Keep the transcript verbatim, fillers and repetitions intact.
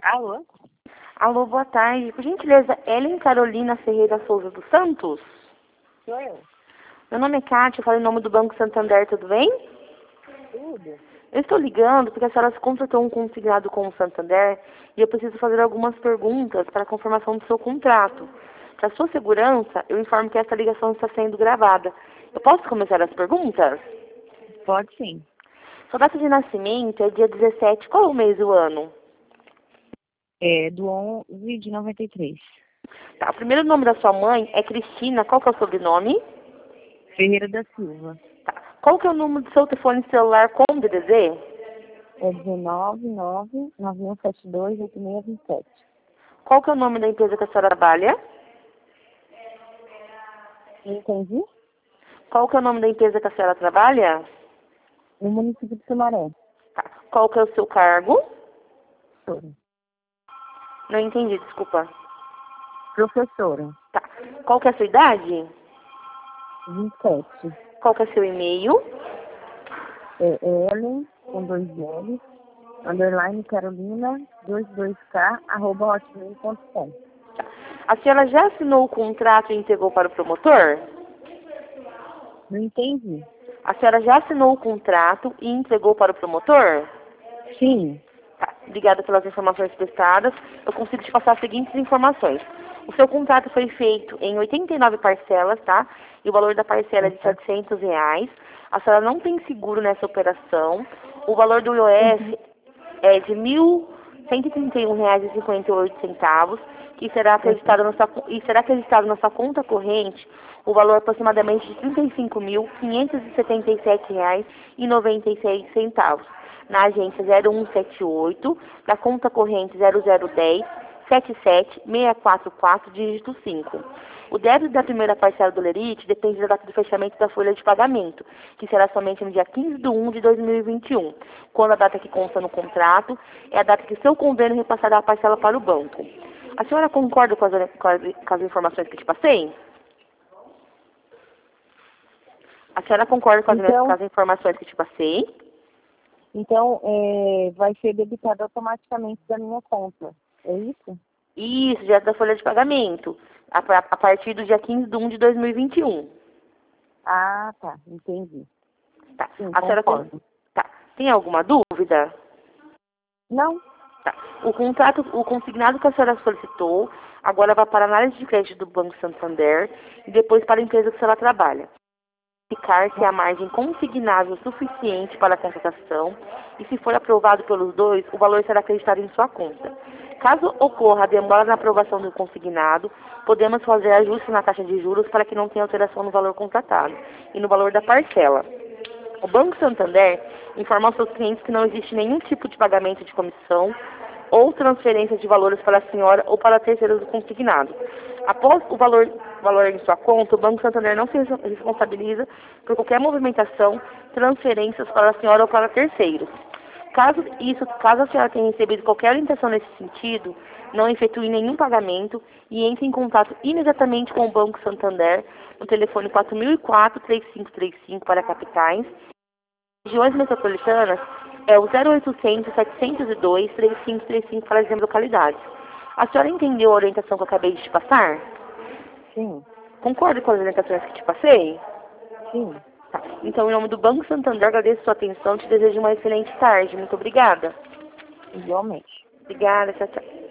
Alô? Alô, boa tarde. Por gentileza, Ellen Carolina Ferreira Souza dos Santos? Sou eu. Meu nome é Kátia, eu falo em nome do Banco Santander, tudo bem? Tudo? Eu estou ligando porque a senhora se contratou um consignado com o Santander e eu preciso fazer algumas perguntas para a confirmação do seu contrato. Para sua segurança, eu informo que essa ligação está sendo gravada. Eu posso começar as perguntas? Pode sim. Sua data de nascimento é dia dezessete, qual é o mês e o ano? É do onze de noventa e três. Tá, o primeiro nome da sua mãe é Cristina, qual que é o sobrenome? Ferreira da Silva. Tá. Qual que é o número do seu telefone celular com D D Z? É dezenove, nove, nove um sete dois, oito seis dois sete. Qual que é o nome da empresa que a senhora trabalha? Entendi? Qual que é o nome da empresa que a senhora trabalha? No município de Sumaré. Tá. Qual que é o seu cargo? Professora. Não entendi, desculpa. Professora. Tá. Qual que é a sua idade? vinte e sete. Qual que é seu e-mail? É Ellen, com dois L's, underline Carolina, vinte e dois K, arroba hotmail ponto com. Tá. A senhora já assinou o contrato e entregou para o promotor? Não entendi? A senhora já assinou o contrato e entregou para o promotor? Sim. Tá. Obrigada pelas informações prestadas. Eu consigo te passar as seguintes informações. O seu contrato foi feito em oitenta e nove parcelas, tá? E o valor da parcela é de setecentos reais. A senhora não tem seguro nessa operação. O valor do I O S Uhum. é de mil cento e trinta e um reais e cinquenta e oito centavos, que será acreditado na sua, e será acreditado na sua conta corrente o valor aproximadamente de trinta e cinco mil quinhentos e setenta e sete reais e noventa e seis centavos. Na agência zero um sete oito, da conta corrente zero zero um zero, sete sete seis quatro quatro, dígito cinco. O débito da primeira parcela do Lerite depende da data de fechamento da folha de pagamento, que será somente no dia quinze de um de dois mil e vinte e um, quando a data que consta no contrato é a data que seu convênio repassará a parcela para o banco. A senhora concorda com as, com as, com as informações que te passei? A senhora concorda com as, Então, com as informações que te passei? então é, vai ser debitado automaticamente da minha conta. É isso? Isso, já é da folha de pagamento, a, a partir do dia quinze de um de dois mil e vinte e um. Ah, tá. Entendi. Tá. Sim, A senhora con- concordo. tá. Tem alguma dúvida? Não? Tá. O contrato, o consignado que a senhora solicitou, agora vai para a análise de crédito do Banco Santander e depois para a empresa que a senhora trabalha. Verificar se a margem consignável é suficiente para a contratação e, se for aprovado pelos dois, o valor será acreditado em sua conta. Caso ocorra a demora na aprovação do consignado, podemos fazer ajuste na taxa de juros para que não tenha alteração no valor contratado e no valor da parcela. O Banco Santander informa aos seus clientes que não existe nenhum tipo de pagamento de comissão ou transferência de valores para a senhora ou para terceiros do consignado. Após o valor, valor em sua conta, o Banco Santander não se responsabiliza por qualquer movimentação, transferências para a senhora ou para terceiros. Caso isso, caso a senhora tenha recebido qualquer orientação nesse sentido, não efetue nenhum pagamento e entre em contato imediatamente com o Banco Santander no telefone quatro mil e quatro, três cinco três cinco para capitais. Regiões metropolitanas é o zero oitocentos, setecentos e dois, três cinco três cinco para as demais localidades. A senhora entendeu a orientação que eu acabei de te passar? Sim. Concorda com as orientações que te passei? Sim. Tá. Então, em nome do Banco Santander, agradeço a sua atenção e te desejo uma excelente tarde. Muito obrigada. Igualmente. Obrigada, tchau, tchau.